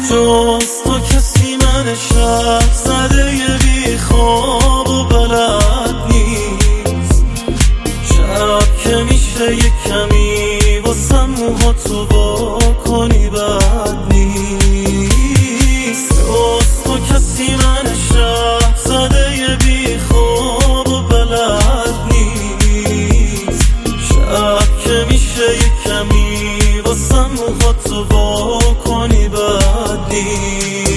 جز تو کسی من شب زده یه بی خواب و بلد نیست. شب که میشه یه کمی واسم موها تو با کنی بد نیست. جز تو کسی من شب زده یه بی خواب و بلد نیست. شب که میشه یه کمی واسم موها تو با کنی بد نیست.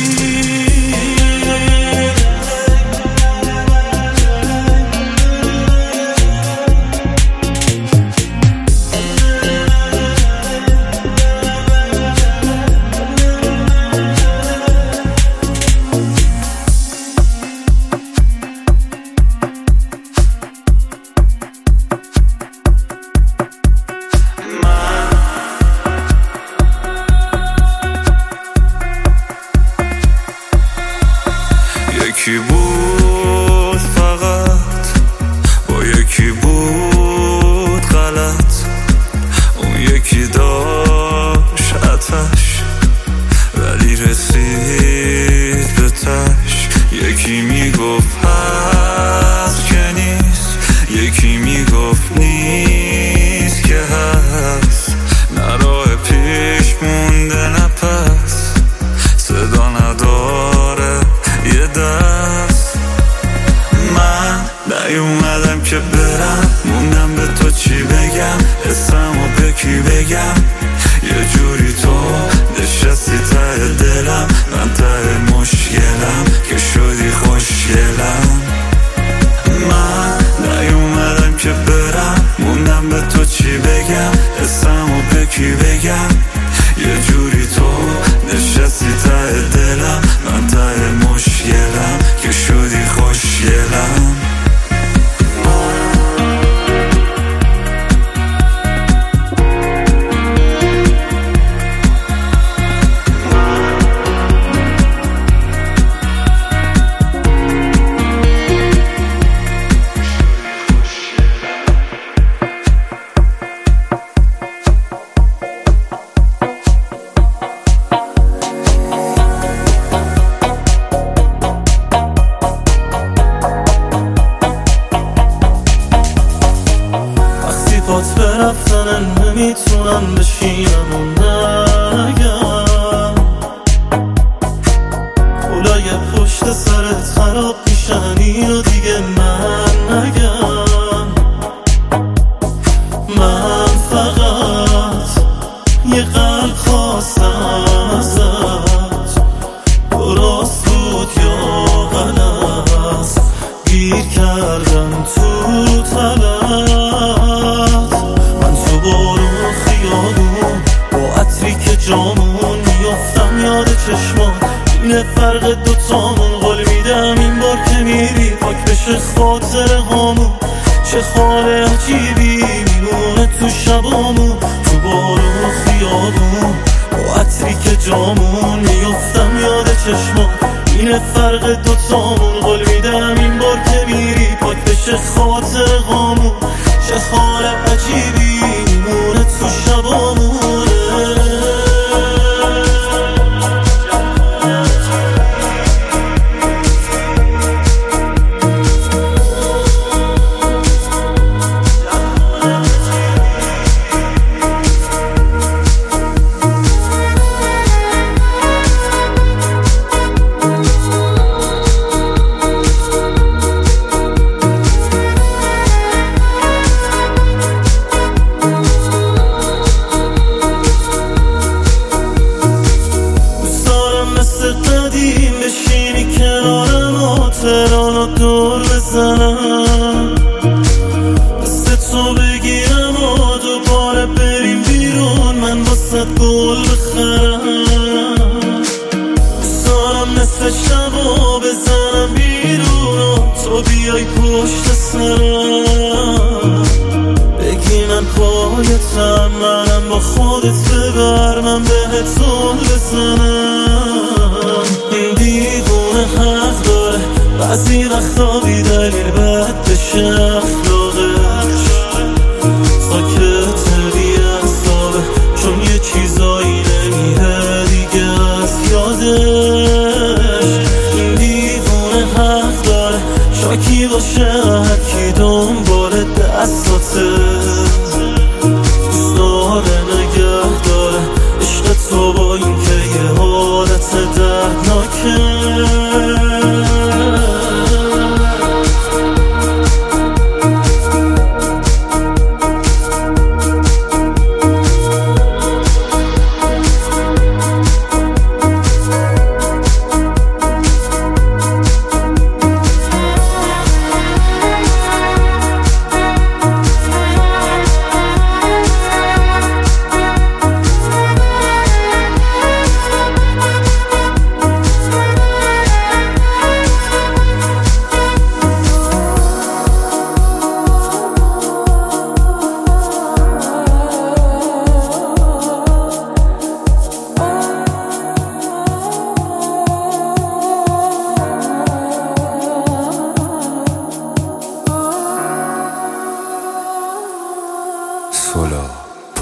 یکی بود فقط با یکی بود غلط، اون یکی داشت آتش ولی رسید به تش. یکی میگفت هست که نیست، یکی میگفت نیست که هست. نه راه پیش مونده نه پس، صدا نداره یه دست. من نیومدم که برم، موندم به تو چی بگم، اسمو به کی بگم. یه جوری تو نشستی ته دلم، من ته مشکلم که شدی خوشگلم. من نیومدم که برم، موندم به تو چی بگم، اسمو به کی بگم. یه جوری تو نشستی ته دلم، من ته مشکلم که شدی خوشگلم. پات برفتن نمیتونم بشینم و نگم. کلای پشت سرت خراب میشن اینو دیگه من نگم. من فقط یه قلب خواستم ازت، درست بود یا غلط، گیر کردم تو طلب. جامون میافتم یاد چشمان، اینه فرق دوتامون. قول میدم این بار که میری پاک بشه خاطر هامون. چه خال عجیبی میمونه تو شبامون، تو بارون و خیابون با عطری که جامون میافتم یاد چشمان، اینه فرق دوتامون. قول میدم این بار که میری پاک بشه خاطر هامون. چه خال عجیبی میمونه تو شبامون. بشینی کنارم و تهرانو دور بزنم، مثل تو بگیرم و دوباره بریم بیرون، من واسه گل بخرم. دوستارم مثل شبا بزنم بیرون و تو بیای پشت سرم، بگی من پایتم، منم با خودت ببر، من بهت زل بزنم. دیوونه حق داره بعضی وقتا بی دلیل بد بشه اخلاقش، ساکت بی اعصابه چون یه چیزایی نمیره دیگه از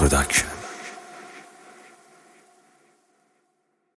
پروداکشن.